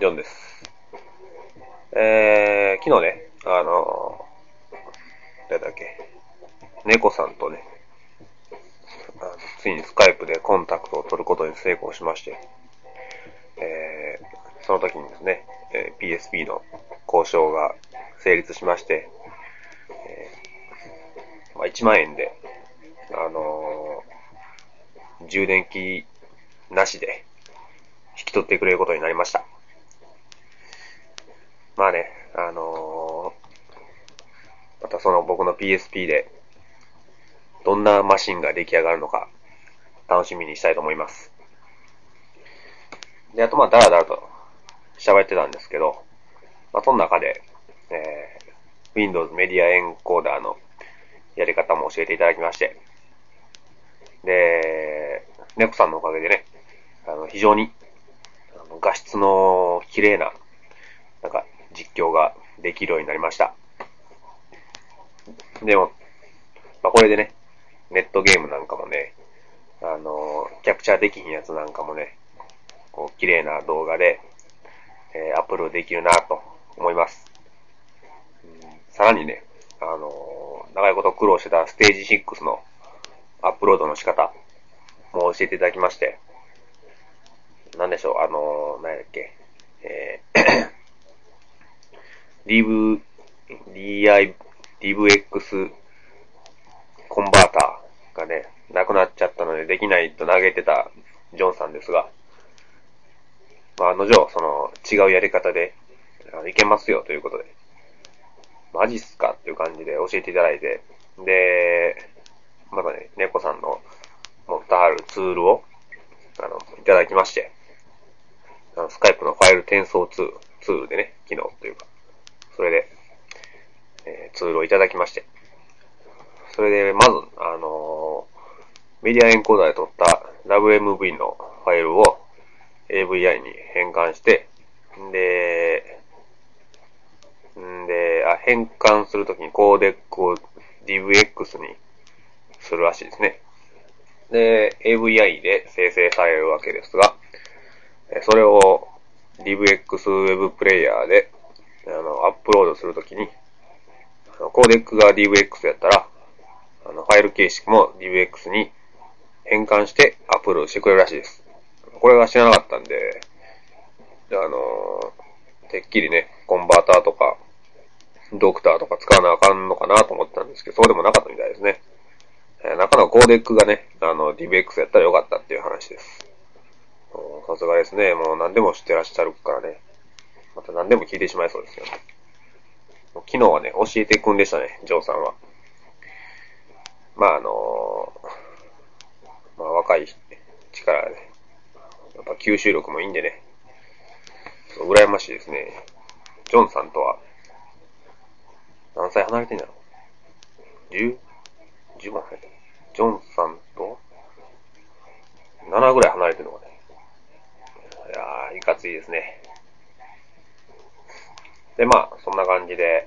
ョンです。昨日ね、誰だっけ、猫さんとね、ついにスカイプでコンタクトを取ることに成功しまして、その時にですね、PSP の交渉が成立しまして、1万円で、充電器なしで引き取ってくれることになりました。まあね、またその僕の PSP でどんなマシンが出来上がるのか楽しみにしたいと思います。で、あとダラダラと喋ってたんですけど、その中で、Windows メディアエンコーダーのやり方も教えていただきまして、で、猫さんのおかげでね、非常に画質の綺麗な実況ができるようになりました。でも、これでね、ネットゲームなんかもね、キャプチャーできひんやつなんかもね、こう綺麗な動画で、アップロードできるなと思います。さらにね、長いこと苦労してたステージ6のアップロードの仕方も教えていただきまして、なんでしょう、何やっけ、DVX コンバーターがね、なくなっちゃったのでできないと嘆いてたジョンさんですが、案の定、その違うやり方でいけますよということで、マジっすかっていう感じで教えていただいて、で、またね、猫さんの持ってあるツールをいただきまして、スカイプのファイル転送ツールでね、機能というか、それで、ツールをいただきまして、それでまず、メディアエンコーダーで撮った WMV のファイルを AVI に変換して、変換するときにコーデックを DVX にするらしいですね。で、AVI で生成されるわけですが、それを DVX ウェブプレイヤーでアップロードするときに、コーデックが DVX やったら、ファイル形式も DVX に変換してアップロードしてくれるらしいです。これは知らなかったんで、てっきりね、コンバーターとか、ドクターとか使わなあかんのかなと思ってたんですけど、そうでもなかったみたいですね。中のコーデックがね、DVX やったらよかったっていう話です。さすがですね。もう何でも知ってらっしゃるからね。また何でも聞いてしまいそうですよね。昨日はね、教えていくんでしたね、ジョーさんは。若い力で、ね、やっぱ吸収力もいいんでね、羨ましいですね。ジョンさんとは、何歳離れてんだろう ?10 も離れてる。ジョンさんと、7ぐらい離れてるのかね。いやー、いかついですね。で、そんな感じで、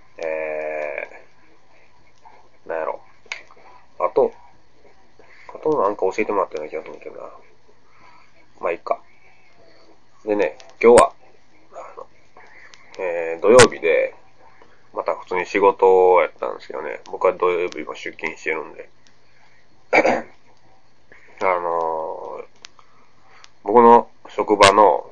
なんやろ。あとなんか教えてもらったような気がするんだけどな。いいか。でね、今日は、土曜日で、また普通に仕事をやったんですけどね、僕は土曜日も出勤してるんで、僕の職場の、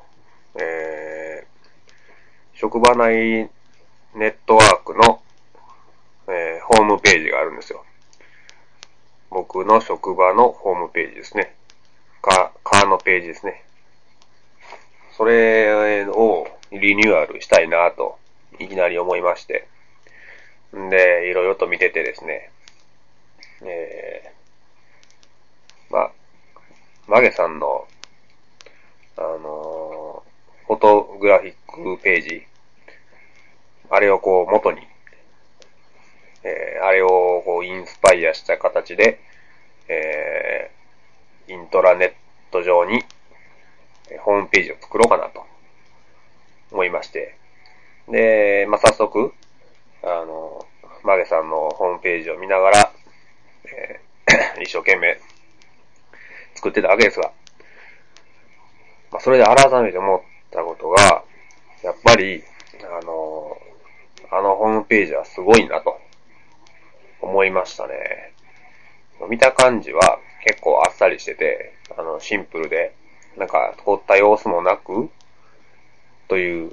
職場内ネットワークの、ホームページがあるんですよ。僕の職場のホームページですね。カーのページですね。それをリニューアルしたいなと、いきなり思いまして。で、いろいろと見ててですね。マゲさんの、フォトグラフィックページ、あれをこう元に、あれをこうインスパイアした形で、イントラネット上にホームページを作ろうかなと思いまして。で、早速、マゲさんのホームページを見ながら、一生懸命作ってたわけですが、それで改めて思ったことが、やっぱり、あのホームページはすごいなと思いましたね。見た感じは結構あっさりしてて、シンプルで、なんか凝った様子もなく、という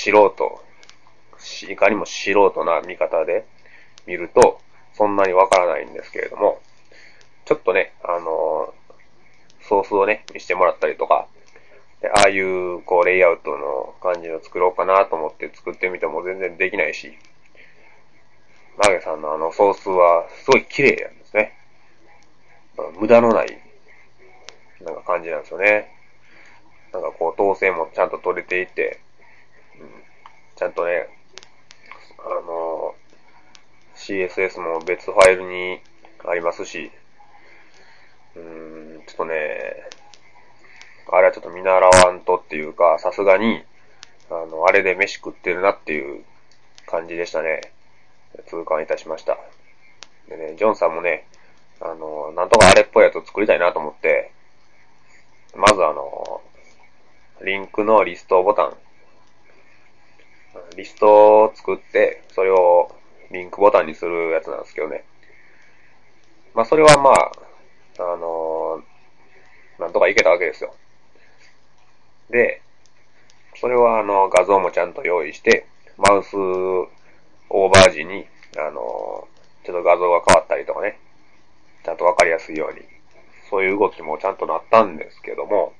いかにも素人な見方で見ると、そんなにわからないんですけれども、ちょっとね、ソースをね、見せてもらったりとか、でああいう、こう、レイアウトの感じを作ろうかなと思って作ってみても全然できないし、マゲさんのソースはすごい綺麗なんですね。無駄のない、なんか感じなんですよね。なんかこう、統制もちゃんと取れていて、ちゃんとね、CSS も別ファイルにありますし、ちょっとね、あれはちょっと見習わんとっていうか、さすがに、あれで飯食ってるなっていう感じでしたね。痛感いたしました。でね、ジョンさんもね、なんとかあれっぽいやつを作りたいなと思って、まずリンクのリストボタン、リストを作って、それをリンクボタンにするやつなんですけどね。まあ、それはまあ、なんとかいけたわけですよ。で、それは画像もちゃんと用意して、マウスオーバー時に、ちょっと画像が変わったりとかね、ちゃんとわかりやすいように、そういう動きもちゃんとなったんですけども、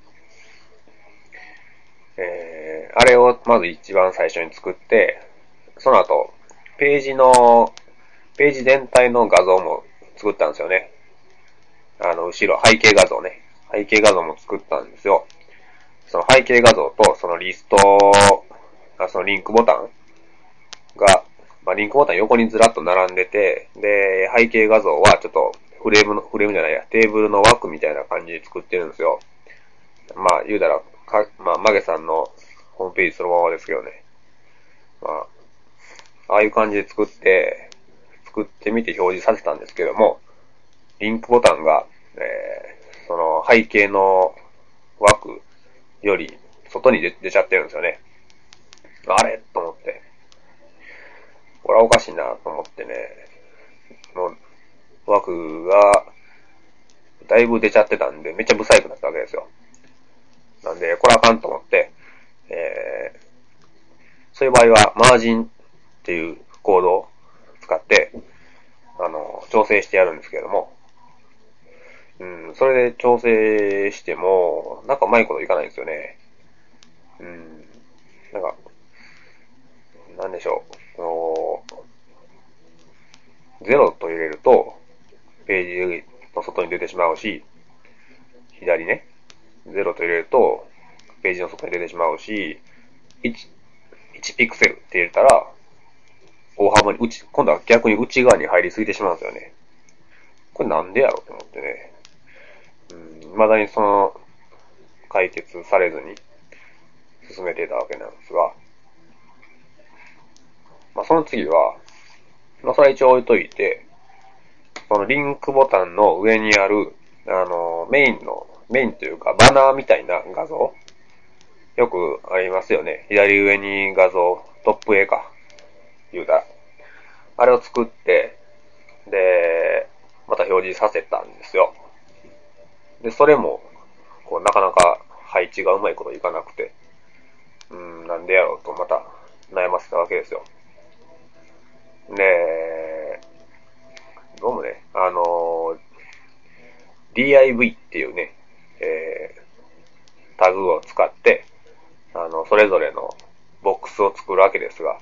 あれをまず一番最初に作って、その後、ページ全体の画像も作ったんですよね。後ろ、背景画像ね。背景画像も作ったんですよ。その背景画像と、そのリスト、そのリンクボタンが、まあ、リンクボタン横にずらっと並んでて、で、背景画像はちょっとフレームじゃないや、テーブルの枠みたいな感じで作ってるんですよ。まあ、言うたら、まあ、マゲさんのホームページそのままですけどね。まあ、ああいう感じで作ってみて表示させたんですけども、リンクボタンが、その背景の枠より外に出ちゃってるんですよね。あれと思って。これはおかしいなと思ってね、の枠がだいぶ出ちゃってたんで、めっちゃブサイクだったわけですよ。なんで、これあかんと思って、そういう場合は、マージンっていうコードを使って、調整してやるんですけれども、それで調整しても、なんかうまいこといかないんですよね。なんか、なんでしょう。ゼロと入れると、ページの外に出てしまうし、左ね。ゼロと入れると、ページの外に出てしまうし、1ピクセルって入れたら、大幅に今度は逆に内側に入りすぎてしまうんですよね。これなんでやろうと思ってね。未だにその、解決されずに進めていたわけなんですが、まあその次は、まあそれは一応置いといて、そのリンクボタンの上にある、メインというかバナーみたいな画像、よくありますよね。左上に画像、トップ A か、言うたら。あれを作って、で、また表示させたんですよ。で、それも、こう、なかなか配置がうまいこといかなくて、なんでやろうとまた悩ませたわけですよ。で、どうもね、div っていうね、タグを使って、それぞれのボックスを作るわけですが、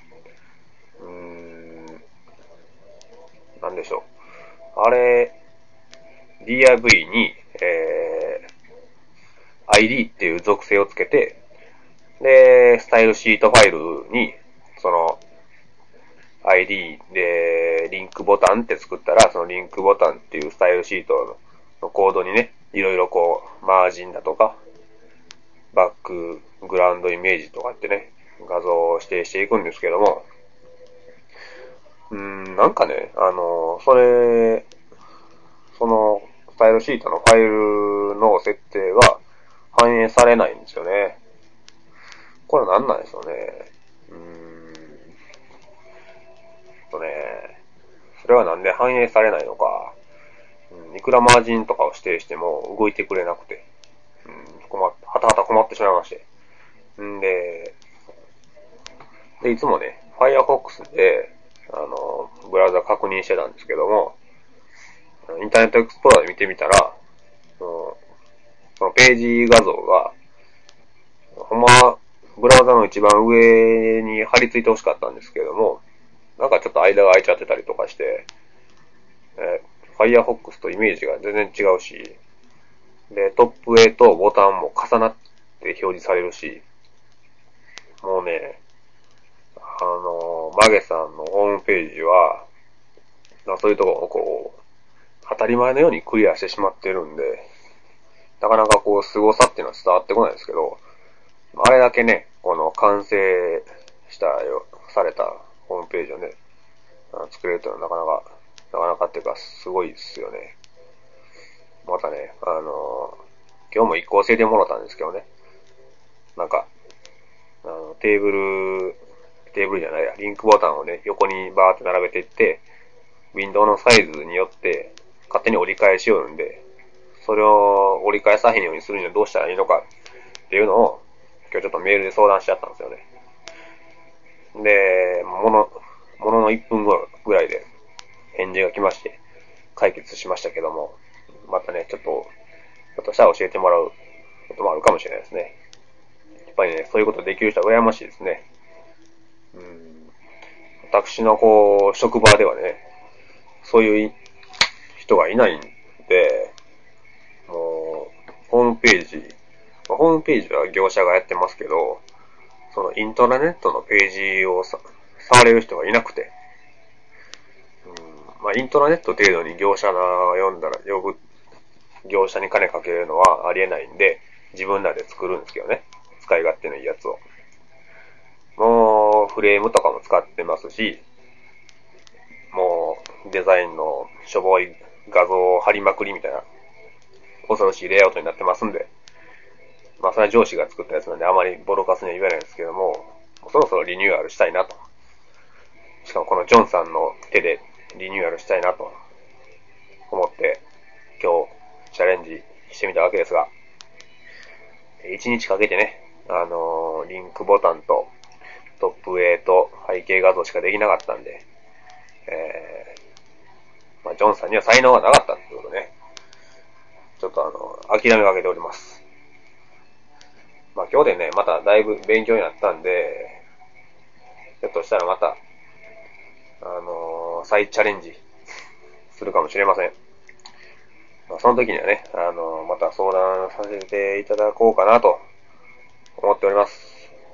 なんでしょう。あれ、div に、id っていう属性をつけて、で、スタイルシートファイルに、その、ID で、リンクボタンって作ったら、そのリンクボタンっていうスタイルシートのコードにね、いろいろこう、マージンだとか、バックグラウンドイメージとかってね、画像を指定していくんですけども、なんかね、その、スタイルシートのファイルの設定が反映されないんですよね。 これは何なんでしょうね。それはなんで反映されないのか、いくらマージンとかを指定しても動いてくれなくて、はたはた困ってしまいまして。で、いつもね、Firefox で、ブラウザ確認してたんですけども、インターネットエクスプローラーで見てみたら、そのページ画像が、ほんまはブラウザの一番上に貼り付いてほしかったんですけども、なんかちょっと間が空いちゃってたりとかして、Firefox とイメージが全然違うし、で、トップ上とボタンも重なって表示されるし、もうね、マゲさんのホームページは、そういうところをこう、当たり前のようにクリアしてしまってるんで、なかなかこう、凄さっていうのは伝わってこないですけど、あれだけね、この完成されたホームページをね、作れるというのはなかなかっていうか、すごいですよね。またね、今日も一個教えてもらったんですけどね、なんか、テーブルじゃないや、リンクボタンをね、横にバーって並べていって、ウィンドウのサイズによって勝手に折り返しよるんで、それを折り返さへんようにするにはどうしたらいいのかっていうのを、今日ちょっとメールで相談しちゃったんですよね。で、ものの1分ぐらいで返事が来まして、解決しましたけども、またね、ちょっとしたら教えてもらうこともあるかもしれないですね。やっぱりね、そういうことできる人は羨ましいですね。私のこう、職場ではね、そういう人がいないんで、もう、ホームページは業者がやってますけど、そのイントラネットのページを触れる人がいなくて、イントラネット程度に業者に金かけるのはありえないんで、自分らで作るんですけどね。使い勝手のいいやつを。もう、フレームとかも使ってますし、もう、デザインのしょぼい画像を貼りまくりみたいな、恐ろしいレイアウトになってますんで、それは上司が作ったやつなんであまりボロカスには言えないんですけども、そろそろリニューアルしたいなと。しかもこのジョンさんの手でリニューアルしたいなと思って、今日チャレンジしてみたわけですが、1日かけてね、リンクボタンとトップ上と背景画像しかできなかったんで、ジョンさんには才能がなかったってことね。ちょっと諦めかけております。今日でね、まただいぶ勉強になったんで、ひょっとしたらまた、再チャレンジするかもしれません。その時にはね、また相談させていただこうかなと思っております。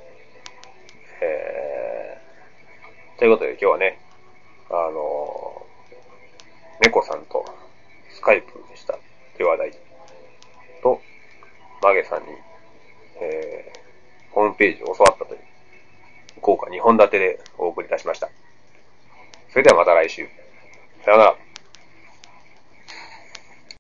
ということで今日はね、猫さんとスカイプしたという話題と、マゲさんに、ホームページを教わったという豪華2本立てでお送りいたしました。それではまた来週。さようなら。